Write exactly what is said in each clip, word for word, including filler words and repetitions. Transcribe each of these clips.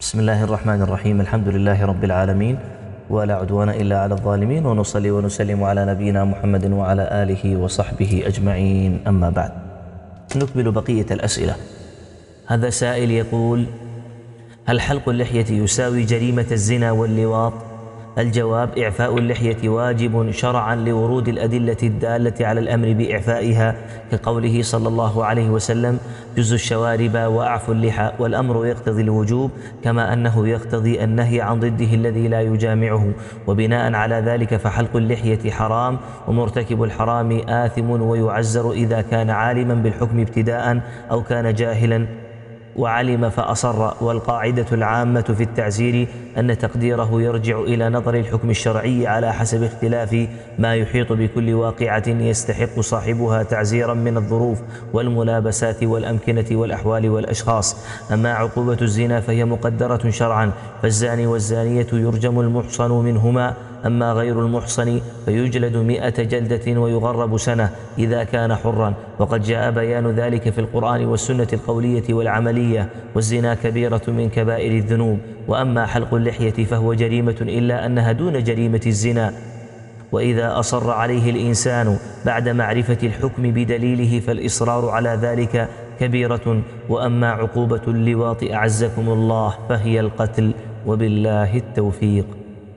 بسم الله الرحمن الرحيم. الحمد لله رب العالمين، ولا عدوان إلا على الظالمين، ونصلي ونسلم على نبينا محمد وعلى آله وصحبه أجمعين. أما بعد، نكمل بقية الأسئلة. هذا سائل يقول: هل حلق اللحية يساوي جريمة الزنا واللواط؟ الجواب: إعفاء اللحية واجب شرعا لورود الأدلة الدالة على الأمر بإعفائها، كقوله صلى الله عليه وسلم: جز الشوارب وأعفوا اللحى، والأمر يقتضي الوجوب كما أنه يقتضي النهي عن ضده الذي لا يجامعه. وبناء على ذلك فحلق اللحية حرام، ومرتكب الحرام آثم ويعزر إذا كان عالما بالحكم ابتداء أو كان جاهلا وعلم فأصر. والقاعدة العامة في التعزير أن تقديره يرجع إلى نظر الحكم الشرعي على حسب اختلاف ما يحيط بكل واقعة يستحق صاحبها تعزيرا من الظروف والملابسات والأمكنة والأحوال والأشخاص. أما عقوبة الزنا فهي مقدرة شرعا، فالزاني والزانية يرجم المحصن منهما. أما غير المحصن فيجلد مئة جلدة ويغرب سنة إذا كان حرا، وقد جاء بيان ذلك في القرآن والسنة القولية والعملية. والزنا كبيرة من كبائر الذنوب. وأما حلق اللحية فهو جريمة إلا أنها دون جريمة الزنا، وإذا أصر عليه الإنسان بعد معرفة الحكم بدليله فالإصرار على ذلك كبيرة. وأما عقوبة اللواط أعزكم الله فهي القتل، وبالله التوفيق.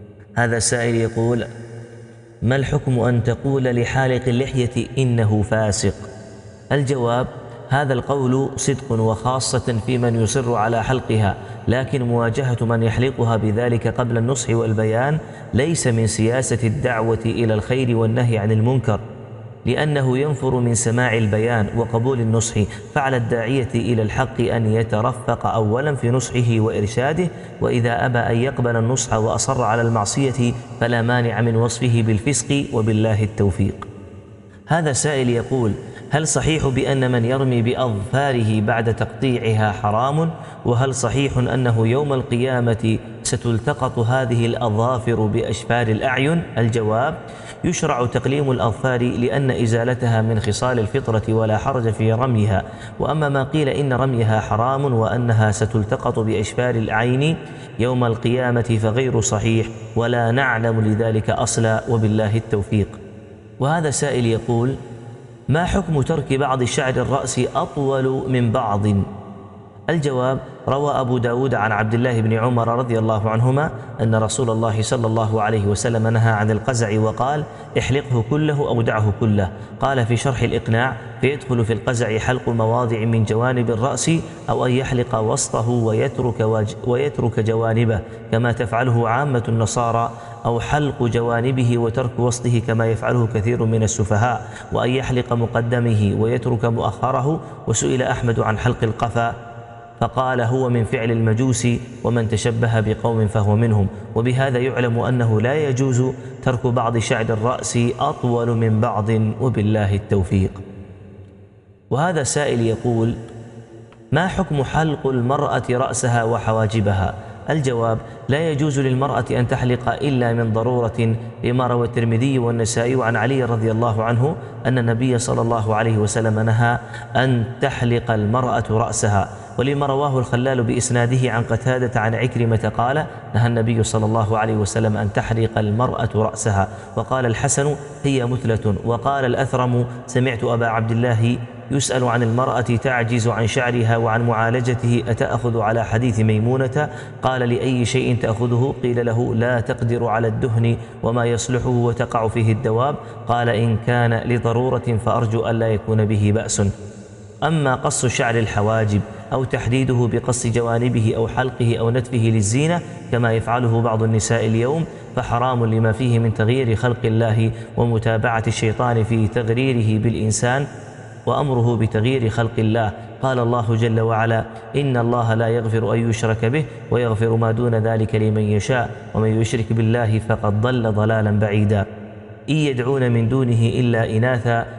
هذا سائل يقول: ما الحكم أن تقول لحالق اللحية إنه فاسق؟ الجواب: هذا القول صدق، وخاصة في من يصر على حلقها، لكن مواجهة من يحلقها بذلك قبل النصح والبيان ليس من سياسة الدعوة إلى الخير والنهي عن المنكر، لأنه ينفر من سماع البيان وقبول النصح. فعلى الداعية إلى الحق أن يترفق أولا في نصحه وإرشاده، وإذا أبى أن يقبل النصح وأصر على المعصية فلا مانع من وصفه بالفسق، وبالله التوفيق. هذا سائل يقول: هل صحيح بأن من يرمي بأظفاره بعد تقطيعها حرام؟ وهل صحيح أنه يوم القيامة ستلتقط هذه الأظافر بأشفار الأعين؟ الجواب: يشرع تقليم الأظفار لأن إزالتها من خصال الفطرة ولا حرج في رميها. وأما ما قيل إن رميها حرام وأنها ستلتقط بأشفار العين يوم القيامة فغير صحيح، ولا نعلم لذلك أصلا، وبالله التوفيق. وهذا سائل يقول: ما حكم ترك بعض شعر الرأس أطول من بعض؟ الجواب: روى أبو داود عن عبد الله بن عمر رضي الله عنهما أن رسول الله صلى الله عليه وسلم نهى عن القزع وقال: احلقه كله أو دعه كله. قال في شرح الإقناع: فيدخل في القزع حلق مواضع من جوانب الرأس، أو أن يحلق وسطه ويترك, واج ويترك جوانبه كما تفعله عامة النصارى، أو حلق جوانبه وترك وسطه كما يفعله كثير من السفهاء، وأن يحلق مقدمه ويترك مؤخره. وسئل أحمد عن حلق القفا فقال: هو من فعل المجوس، ومن تشبه بقوم فهو منهم. وبهذا يعلم أنه لا يجوز ترك بعض شعر الرأس أطول من بعض، وبالله التوفيق. وهذا سائل يقول: ما حكم حلق المرأة رأسها وحواجبها؟ الجواب: لا يجوز للمرأة أن تحلق إلا من ضرورة، لما روى الترمذي والنسائي عن علي رضي الله عنه أن النبي صلى الله عليه وسلم نهى أن تحلق المرأة رأسها. ولما رواه الخلال بإسناده عن قتادة عن عكرمة قال: نهى النبي صلى الله عليه وسلم أن تحلق المرأة رأسها. وقال الحسن: هي مثلة. وقال الأثرم: سمعت أبا عبد الله يسأل عن المرأة تعجز عن شعرها وعن معالجته: أتأخذ على حديث ميمونة؟ قال: لأي شيء تأخذه؟ قيل له: لا تقدر على الدهن وما يصلحه وتقع فيه الدواب. قال: إن كان لضرورة فأرجو أن لا يكون به بأس. أما قص شعر الحواجب أو تحديده بقص جوانبه أو حلقه أو نتفه للزينة كما يفعله بعض النساء اليوم فحرام، لما فيه من تغيير خلق الله ومتابعة الشيطان في تغريره بالإنسان وأمره بتغيير خلق الله. قال الله جل وعلا: إن الله لا يغفر أن يشرك به ويغفر ما دون ذلك لمن يشاء، ومن يشرك بالله فقد ضل ضلالا بعيدا. إن يدعون من دونه إلا إناثا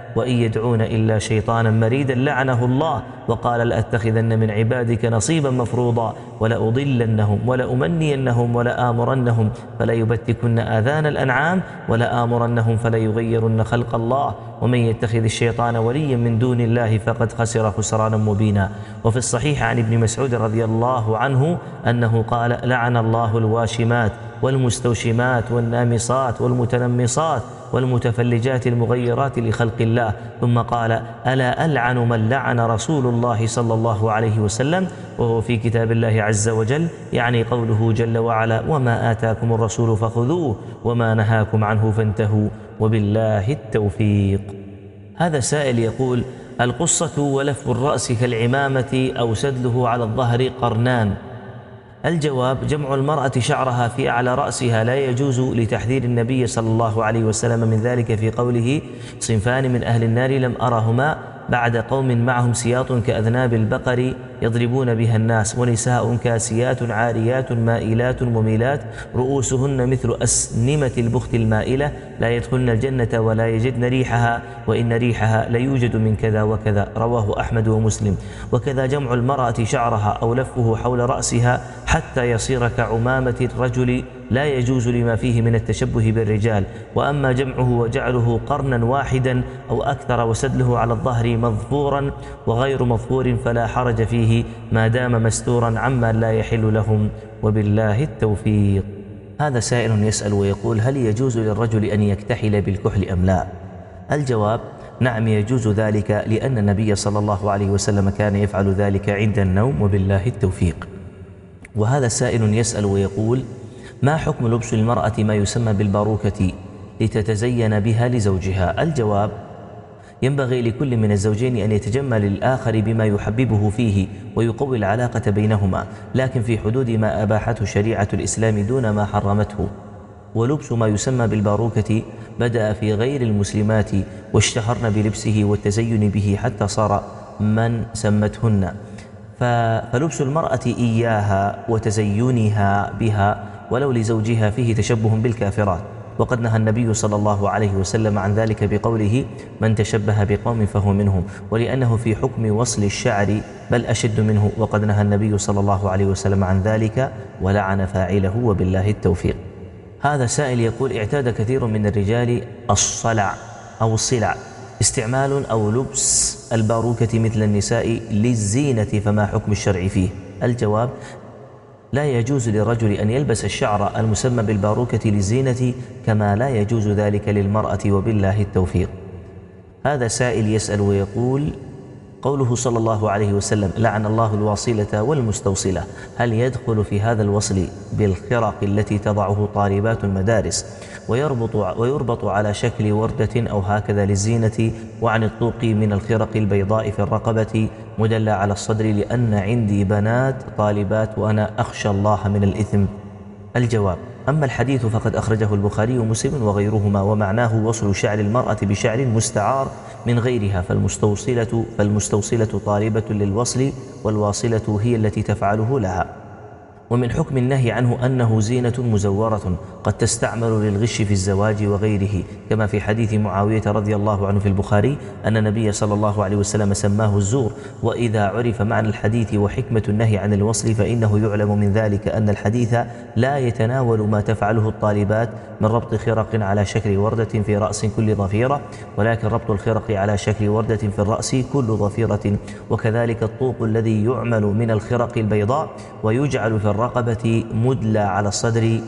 وإن يدعون إلا شيطانا مريدا لعنه الله وقال لأتخذن من عبادك نصيبا مفروضا ولأضلنهم ولأمنينهم ولآمرنهم فليبتكن آذان الأنعام ولآمرنهم فليغيرن خلق الله ومن يتخذ الشيطان وليا من دون الله فقد خسر خسرانا مبينا. وفي الصحيح عن ابن مسعود رضي الله عنه أنه قال لعن الله الواشمات والمستوشمات والنامصات والمتنمصات والمتفلجات المغيرات لخلق الله، ثم قال ألا ألعن من لعن رسول الله صلى الله عليه وسلم، وهو في كتاب الله عز وجل، يعني قوله جل وعلا وما آتاكم الرسول فخذوه وما نهاكم عنه فانتهوا وبالله التوفيق. هذا سائل يقول القصة ولف الرأس كالعمامة أو سدله على الظهر قرنان. الجواب جمع المرأة شعرها في أعلى رأسها لا يجوز لتحذير النبي صلى الله عليه وسلم من ذلك في قوله صنفان من أهل النار لم أرهما بعد قوم معهم سياط كأذناب البقر يضربون بها الناس ونساء كاسيات عاريات مائلات مميلات رؤوسهن مثل أسنمة البخت المائلة لا يدخلن الجنة ولا يجدن ريحها وإن ريحها ليوجد من كذا وكذا، رواه أحمد ومسلم. وكذا جمع المرأة شعرها أو لفه حول رأسها حتى يصير كعمامة الرجل لا يجوز لما فيه من التشبه بالرجال. وأما جمعه وجعله قرنا واحدا أو أكثر وسدله على الظهر مظفورا وغير مظفور فلا حرج فيه ما دام مستورا عما لا يحل لهم وبالله التوفيق. هذا سائل يسأل ويقول هل يجوز للرجل أن يكتحل بالكحل أم لا؟ الجواب نعم يجوز ذلك، لأن النبي صلى الله عليه وسلم كان يفعل ذلك عند النوم وبالله التوفيق. وهذا سائل يسأل ويقول ما حكم لبس المرأة ما يسمى بالباروكة لتتزين بها لزوجها؟ الجواب ينبغي لكل من الزوجين أن يتجمل للآخر بما يحببه فيه ويقوي العلاقة بينهما، لكن في حدود ما أباحته شريعة الإسلام دون ما حرمته. ولبس ما يسمى بالباروكة بدأ في غير المسلمات واشتهرن بلبسه والتزين به حتى صار من سمتهن، فلبس المرأة إياها وتزينها بها ولو لزوجها فيه تشبه بالكافرات، وقد نهى النبي صلى الله عليه وسلم عن ذلك بقوله من تشبه بقوم فهو منهم، ولأنه في حكم وصل الشعر بل أشد منه، وقد نهى النبي صلى الله عليه وسلم عن ذلك ولعن فاعله وبالله التوفيق. هذا سائل يقول اعتاد كثير من الرجال الصلع أو الصلع استعمال أو لبس الباروكة مثل النساء للزينة، فما حكم الشرع فيه؟ الجواب لا يجوز للرجل أن يلبس الشعر المسمى بالباروكة للزينة كما لا يجوز ذلك للمرأة وبالله التوفيق. هذا سائل يسأل ويقول قوله صلى الله عليه وسلم لعن الله الواصلة والمستوصلة، هل يدخل في هذا الوصل بالخرق التي تضعه طالبات المدارس ويربط, ويربط على شكل وردة أو هكذا للزينة، وعن الطوق من الخرق البيضاء في الرقبة مدلى على الصدر لأن عندي بنات طالبات وأنا أخشى الله من الإثم؟ الجواب أما الحديث فقد أخرجه البخاري ومسلم وغيرهما، ومعناه وصل شعر المرأة بشعر مستعار من غيرها، فالمستوصلة, فالمستوصلة طالبة للوصل والواصلة هي التي تفعله لها. ومن حكم النهي عنه أنه زينة مزورة قد تستعمل للغش في الزواج وغيره، كما في حديث معاوية رضي الله عنه في البخاري أن النبي صلى الله عليه وسلم سماه الزور. وإذا عرف معنى الحديث وحكمة النهي عن الوصل فإنه يعلم من ذلك أن الحديث لا يتناول ما تفعله الطالبات من ربط خرق على شكل وردة في رأس كل ضفيرة، ولكن ربط الخرق على شكل وردة في الرأس كل ضفيرة، وكذلك الطوق الذي يعمل من الخرق البيضاء ويجعل في الرقبة مدلى على الصدر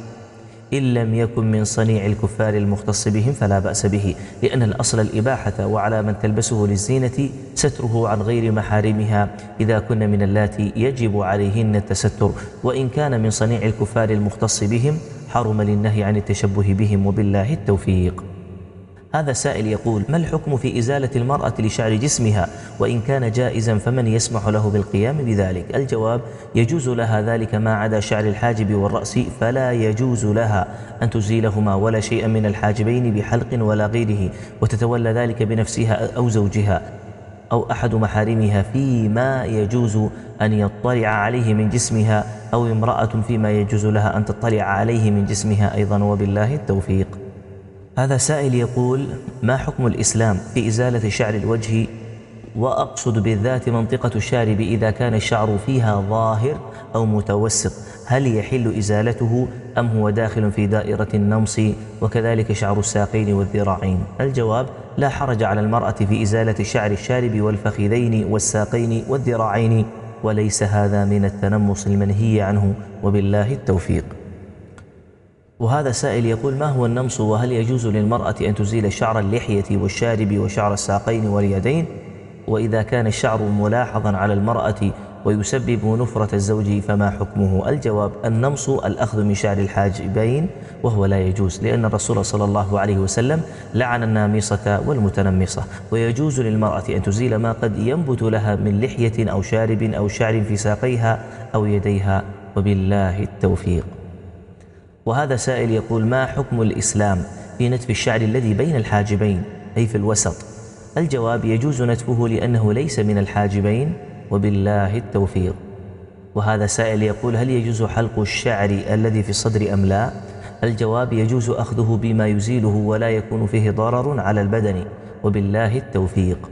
إن لم يكن من صنيع الكفار المختص بهم فلا بأس به، لأن الأصل الإباحة، وعلى من تلبسه للزينة ستره عن غير محارمها إذا كن من اللاتي يجب عليهن التستر، وإن كان من صنيع الكفار المختص بهم حرم للنهي عن التشبه بهم وبالله التوفيق. هذا سائل يقول ما الحكم في إزالة المرأة لشعر جسمها، وإن كان جائزا فمن يسمح له بالقيام بذلك؟ الجواب يجوز لها ذلك ما عدا شعر الحاجب والرأس، فلا يجوز لها أن تزيلهما ولا شيئا من الحاجبين بحلق ولا غيره، وتتولى ذلك بنفسها أو زوجها أو أحد محارمها فيما يجوز أن يطلع عليه من جسمها، أو امرأة فيما يجوز لها أن تطلع عليه من جسمها أيضا وبالله التوفيق. هذا سائل يقول: ما حكم الإسلام في إزالة شعر الوجه، وأقصد بالذات منطقة الشارب إذا كان الشعر فيها ظاهر أو متوسط، هل يحل إزالته أم هو داخل في دائرة النمص؟ وكذلك شعر الساقين والذراعين. الجواب: لا حرج على المرأة في إزالة شعر الشارب والفخذين والساقين والذراعين، وليس هذا من التنمص المنهي عنه، وبالله التوفيق. وهذا سائل يقول: ما هو النمص، وهل يجوز للمرأة أن تزيل شعر اللحية والشارب وشعر الساقين واليدين؟ وإذا كان الشعر ملاحظا على المرأة ويسبب نفرة الزوج فما حكمه؟ الجواب: النمص الأخذ من شعر الحاجبين، وهو لا يجوز، لأن الرسول صلى الله عليه وسلم لعن النامصة والمتنمصة. ويجوز للمرأة أن تزيل ما قد ينبت لها من لحية أو شارب أو شعر في ساقيها أو يديها، وبالله التوفيق. وهذا سائل يقول: ما حكم الإسلام في نتف الشعر الذي بين الحاجبين أي في الوسط؟ الجواب: يجوز نتفه لأنه ليس من الحاجبين، وبالله التوفيق. وهذا سائل يقول: هل يجوز حلق الشعر الذي في الصدر أم لا؟ الجواب: يجوز أخذه بما يزيله ولا يكون فيه ضرر على البدن، وبالله التوفيق.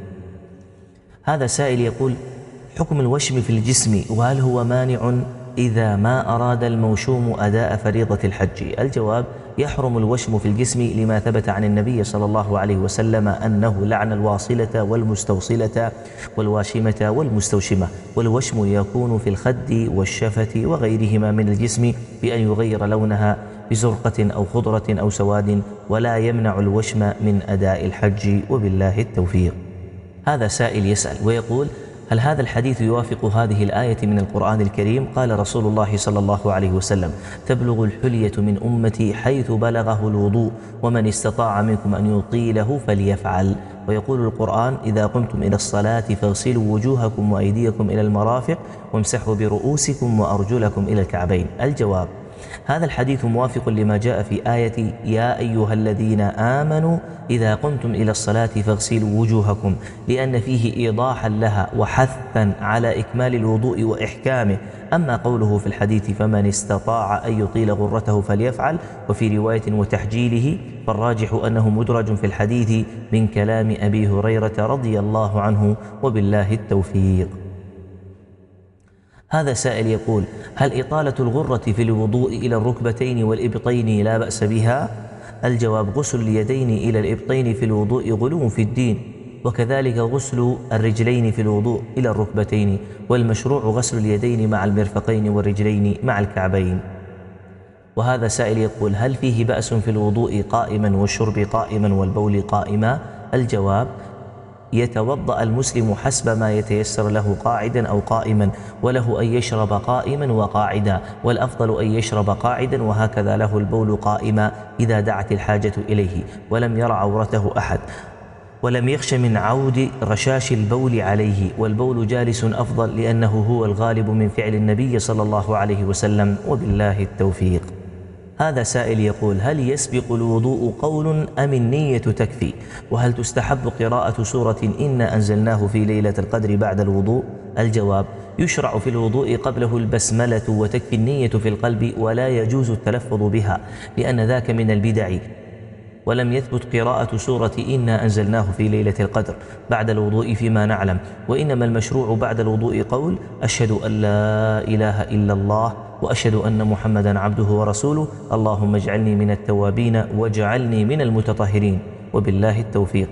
هذا سائل يقول: حكم الوشم في الجسم، وهل هو مانع إذا ما أراد الموشوم أداء فريضة الحج؟ الجواب: يحرم الوشم في الجسم لما ثبت عن النبي صلى الله عليه وسلم أنه لعن الواصلة والمستوصلة والواشمة والمستوشمة. والوشم يكون في الخد والشفة وغيرهما من الجسم بأن يغير لونها بزرقة أو خضرة أو سواد، ولا يمنع الوشم من أداء الحج، وبالله التوفيق. هذا سائل يسأل ويقول: هل هذا الحديث يوافق هذه الآية من القرآن الكريم؟ قال رسول الله صلى الله عليه وسلم: تبلغ الحلية من أمتي حيث بلغه الوضوء، ومن استطاع منكم أن يطيله فليفعل. ويقول القرآن: إذا قمتم إلى الصلاة فاغسلوا وجوهكم وأيديكم إلى المرافق وامسحوا برؤوسكم وأرجلكم إلى الكعبين. الجواب: هذا الحديث موافق لما جاء في آية يا أيها الذين آمنوا إذا قمتم إلى الصلاة فاغسلوا وجوهكم، لأن فيه إيضاحا لها وحثا على إكمال الوضوء وإحكامه. أما قوله في الحديث فمن استطاع أن يطيل غرته فليفعل، وفي رواية وتحجيله، فالراجح أنه مدرج في الحديث من كلام أبي هريرة رضي الله عنه، وبالله التوفيق. هذا سائل يقول: هل إطالة الغرة في الوضوء إلى الركبتين والإبطين لا بأس بها؟ الجواب: غسل اليدين إلى الإبطين في الوضوء غلو في الدين، وكذلك غسل الرجلين في الوضوء إلى الركبتين، والمشروع غسل اليدين مع المرفقين والرجلين مع الكعبين. وهذا سائل يقول: هل فيه بأس في الوضوء قائما والشرب قائما والبول قائما؟ الجواب: يتوضأ المسلم حسب ما يتيسر له قاعدا أو قائما، وله أن يشرب قائما وقاعدا، والأفضل أن يشرب قاعدا، وهكذا له البول قائما إذا دعت الحاجة إليه ولم ير عورته أحد، ولم يخش من عود رشاش البول عليه، والبول جالس أفضل لأنه هو الغالب من فعل النبي صلى الله عليه وسلم، وبالله التوفيق. هذا سائل يقول: هل يسبق الوضوء قول أم النية تكفي؟ وهل تستحب قراءة سورة إنا أنزلناه في ليلة القدر بعد الوضوء؟ الجواب: يشرع في الوضوء قبله البسملة، وتكفي النية في القلب، ولا يجوز التلفظ بها لأن ذاك من البدع. ولم يثبت قراءة سورة إنا أنزلناه في ليلة القدر بعد الوضوء فيما نعلم، وإنما المشروع بعد الوضوء قول: أشهد أن لا إله إلا الله وأشهد أن محمدا عبده ورسوله، اللهم اجعلني من التوابين واجعلني من المتطهرين، وبالله التوفيق.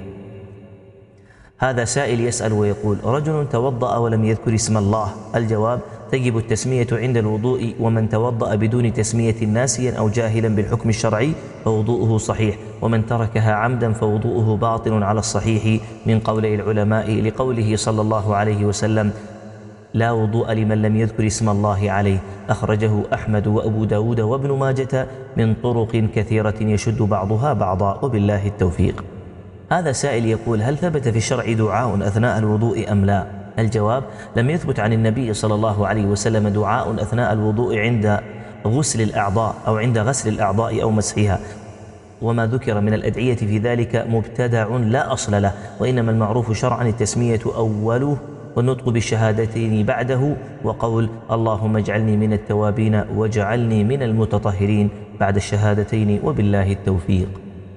هذا سائل يسأل ويقول: رجل توضأ ولم يذكر اسم الله. الجواب: تجب التسمية عند الوضوء، ومن توضأ بدون تسمية ناسيا أو جاهلا بالحكم الشرعي فوضوءه صحيح، ومن تركها عمدا فوضوءه باطل على الصحيح من قولي العلماء، لقوله صلى الله عليه وسلم: لا وضوء لمن لم يذكر اسم الله عليه. أخرجه أحمد وأبو داود وابن ماجة من طرق كثيرة يشد بعضها بعضا، وبالله التوفيق. هذا سائل يقول: هل ثبت في الشرع دعاء أثناء الوضوء أم لا؟ الجواب: لم يثبت عن النبي صلى الله عليه وسلم دعاء أثناء الوضوء عند غسل الأعضاء أو عند غسل الأعضاء أو مسحها، وما ذكر من الأدعية في ذلك مبتدع لا أصل له، وإنما المعروف شرعا التسمية أوله، والنطق بالشهادتين بعده، وقول اللهم اجعلني من التوابين واجعلني من المتطهرين بعد الشهادتين، وبالله التوفيق.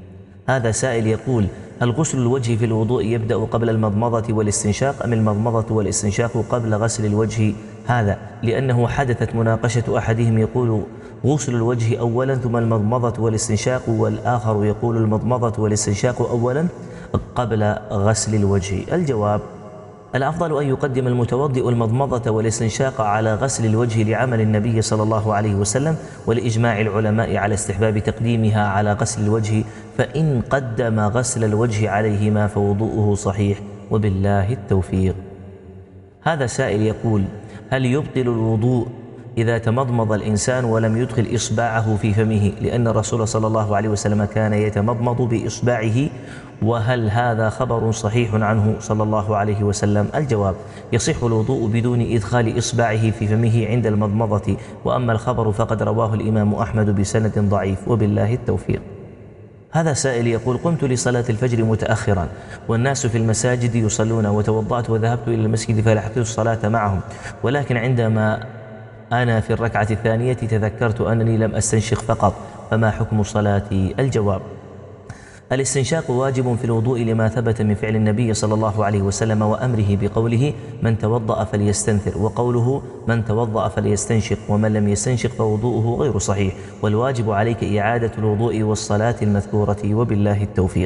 هذا سائل يقول: هل غسل الوجه في الوضوء يبدأ قبل المضمضة والاستنشاق أم المضمضة والاستنشاق قبل غسل الوجه؟ هذا لأنه حدثت مناقشة، أحدهم يقول غسل الوجه أولا ثم المضمضة والاستنشاق، والآخر يقول المضمضة والاستنشاق أولا قبل غسل الوجه. الجواب: الأفضل أن يقدم المتوضئ المضمضة والاستنشاق على غسل الوجه لعمل النبي صلى الله عليه وسلم، ولإجماع العلماء على استحباب تقديمها على غسل الوجه، فإن قدم غسل الوجه عليهما فوضوءه صحيح، وبالله التوفيق. هذا سائل يقول: هل يبطل الوضوء إذا تمضمض الإنسان ولم يدخل إصبعه في فمه؟ لأن الرسول صلى الله عليه وسلم كان يتمضمض بإصبعه، وهل هذا خبر صحيح عنه صلى الله عليه وسلم؟ الجواب: يصح الوضوء بدون إدخال إصبعه في فمه عند المضمضة، وأما الخبر فقد رواه الإمام أحمد بسند ضعيف، وبالله التوفيق. هذا سائل يقول: قمت لصلاة الفجر متأخرا والناس في المساجد يصلون، وتوضأت وذهبت إلى المسجد فلحقت الصلاة معهم، ولكن عندما أنا في الركعة الثانية تذكرت أنني لم أستنشق فقط، فما حكم صلاتي؟ الجواب: الاستنشاق واجب في الوضوء لما ثبت من فعل النبي صلى الله عليه وسلم وأمره بقوله: من توضأ فليستنثر، وقوله: من توضأ فليستنشق، ومن لم يستنشق فوضوءه غير صحيح، والواجب عليك إعادة الوضوء والصلاة المذكورة، وبالله التوفيق.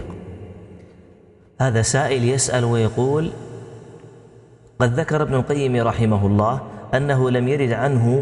هذا سائل يسأل ويقول: قد ذكر ابن القيم رحمه الله أنه لم يرد عنه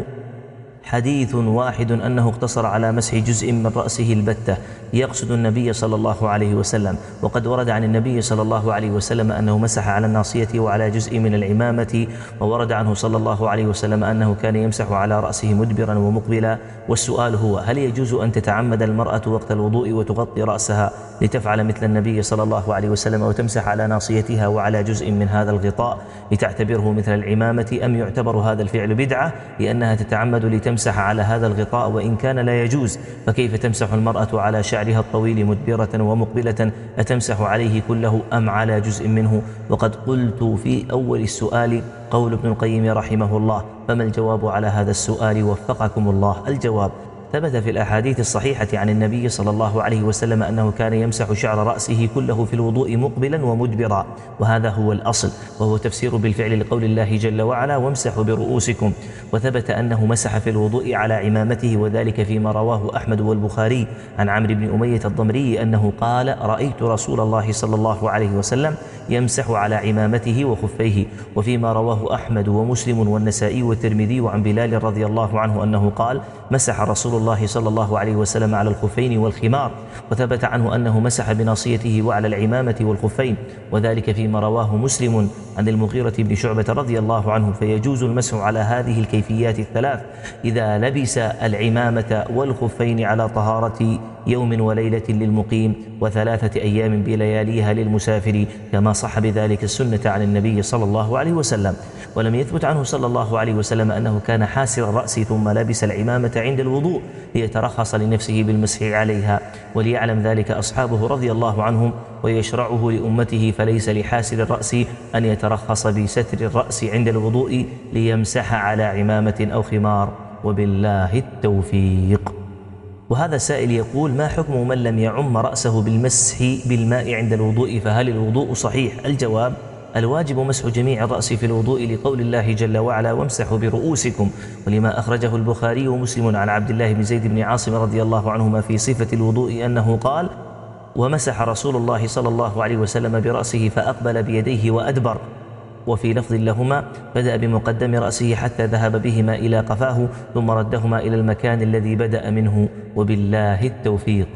حديث واحد أنه اقتصر على مسح جزء من رأسه البتة يقصد النبي صلى الله عليه وسلم، وقد ورد عن النبي صلى الله عليه وسلم أنه مسح على الناصية وعلى جزء من العمامة، وورد عنه صلى الله عليه وسلم أنه كان يمسح على رأسه مدبرا ومقبلا. والسؤال هو: هل يجوز أن تتعمد المرأة وقت الوضوء وتغطي رأسها لتفعل مثل النبي صلى الله عليه وسلم وتمسح على ناصيتها وعلى جزء من هذا الغطاء لتعتبره مثل العمامة، أم يعتبر هذا الفعل بدعة لأنها تتعمد لتمسح على هذا الغطاء؟ وإن كان لا يجوز فكيف تمسح المرأة على شعرها الطويل مدبرة ومقبلة؟ أتمسح عليه كله أم على جزء منه؟ وقد قلت في أول السؤال قول ابن القيم رحمه الله، فما الجواب على هذا السؤال وفقكم الله؟ الجواب: ثبت في الأحاديث الصحيحة عن النبي صلى الله عليه وسلم أنه كان يمسح شعر رأسه كله في الوضوء مقبلا ومدبرا، وهذا هو الأصل، وهو تفسير بالفعل لقول الله جل وعلا: وامسحوا برؤوسكم. وثبت أنه مسح في الوضوء على عمامته، وذلك فيما رواه أحمد والبخاري عن عمرو بن أمية الضمري أنه قال: رأيت رسول الله صلى الله عليه وسلم يمسح على عمامته وخفيه. وفيما رواه أحمد ومسلم والنسائي والترمذي عن بلال رضي الله عنه أنه قال: مسح رسول الله صلى الله عليه وسلم على الخفين والخمار. وثبت عنه أنه مسح بناصيته وعلى العمامة والخفين، وذلك فيما رواه مسلم عن المغيرة بن شعبة رضي الله عنه. فيجوز المسح على هذه الكيفيات الثلاث إذا لبس العمامة والخفين على طهارة يوم وليلة للمقيم، وثلاثة أيام بلياليها للمسافر، كما صح بذلك السنة عن النبي صلى الله عليه وسلم. ولم يثبت عنه صلى الله عليه وسلم أنه كان حاسر الرأس ثم لبس العمامة عند الوضوء ليترخص لنفسه بالمسح عليها، وليعلم ذلك أصحابه رضي الله عنهم ويشرعه لأمته، فليس لحاسر الرأس أن يترخص بستر الرأس عند الوضوء ليمسح على عمامة أو خمار، وبالله التوفيق. وهذا سائل يقول: ما حكم من لم يعم رأسه بالمسح بالماء عند الوضوء، فهل الوضوء صحيح؟ الجواب: الواجب مسح جميع الرأس في الوضوء لقول الله جل وعلا: وامسحوا برؤوسكم، ولما أخرجه البخاري ومسلم عن عبد الله بن زيد بن عاصم رضي الله عنهما في صفة الوضوء أنه قال: ومسح رسول الله صلى الله عليه وسلم برأسه فأقبل بيديه وأدبر. وفي لفظ لهما: بدأ بمقدم رأسه حتى ذهب بهما إلى قفاه ثم ردهما إلى المكان الذي بدأ منه، وبالله التوفيق.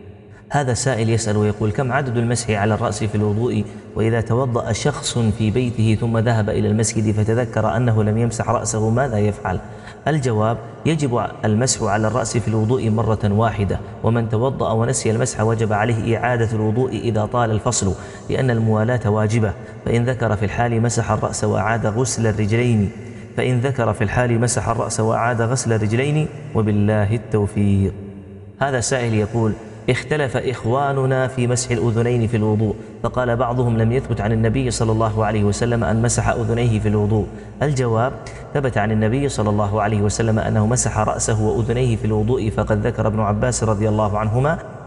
هذا سائل يسأل ويقول: كم عدد المسح على الرأس في الوضوء؟ وإذا توضأ شخص في بيته ثم ذهب إلى المسجد فتذكر أنه لم يمسح رأسه ماذا يفعل؟ الجواب: يجب المسح على الرأس في الوضوء مرة واحدة، ومن توضأ ونسي المسح وجب عليه إعادة الوضوء إذا طال الفصل، لأن الموالاة واجبة. فإن ذكر في الحال مسح الرأس وأعاد غسل الرجلين فإن ذكر في الحال مسح الرأس وأعاد غسل الرجلين، وبالله التوفيق. هذا سائل يقول: اختلف إخواننا في مسح الأذنين في الوضوء، فقال بعضهم لم يثبت عن النبي صلى الله عليه وسلم أن مسح أذنيه في الوضوء. الجواب: ثبت عن النبي صلى الله عليه وسلم أنه مسح رأسه وأذنيه في الوضوء، فقد ذكر ابن عباس رضي الله عنهما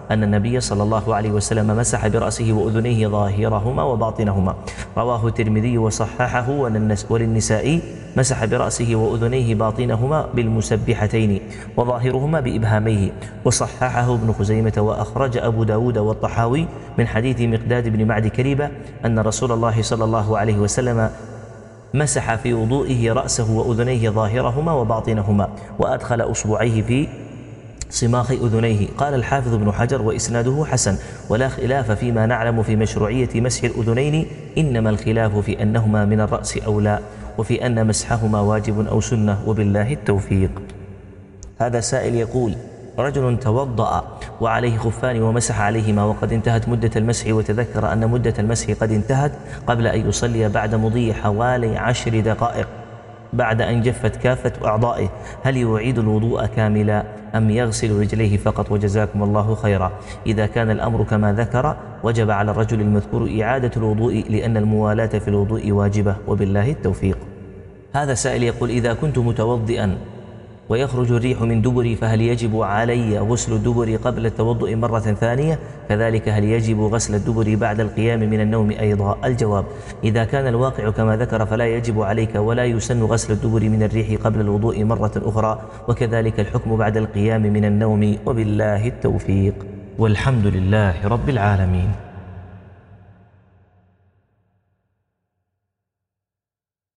أن النبي صلى الله عليه وسلم مسح برأسه وأذنيه ظاهرهما وباطنهما. رواه الترمذي وصححه. وللنسائي مسح برأسه وأذنيه باطنهما بالمسبحتين وظاهرهما بإبهاميه، وصححه ابن خزيمة. وأخرج أبو داود والطحاوي من حديث مقداد بن معد كريبة أن رسول الله صلى الله عليه وسلم مسح في وضوئه رأسه وأذنيه ظاهرهما وباطنهما، وأدخل أصبعيه في صماخ أذنيه. قال الحافظ ابن حجر: وإسناده حسن، ولا خلاف فيما نعلم في مشروعية مسح الأذنين، إنما الخلاف في أنهما من الرأس أو لا، وفي أن مسحهما واجب أو سنة، وبالله التوفيق. هذا سائل يقول: رجل توضأ وعليه خفان ومسح عليهما وقد انتهت مدة المسح، وتذكر أن مدة المسح قد انتهت قبل أن يصلي بعد مضي حوالي عشر دقائق بعد أن جفت كافة أعضائه، هل يعيد الوضوء كاملا أم يغسل رجليه فقط؟ وجزاكم الله خيرا. إذا كان الأمر كما ذكر وجب على الرجل المذكور إعادة الوضوء، لأن الموالاة في الوضوء واجبة، وبالله التوفيق. هذا سائل يقول: إذا كنت متوضئا ويخرج الريح من دبري فهل يجب علي غسل الدبر قبل التوضؤ مرة ثانية؟ كذلك هل يجب غسل الدبر بعد القيام من النوم أيضا؟ الجواب: إذا كان الواقع كما ذكر فلا يجب عليك، ولا يسن غسل الدبر من الريح قبل الوضوء مرة أخرى، وكذلك الحكم بعد القيام من النوم، وبالله التوفيق، والحمد لله رب العالمين.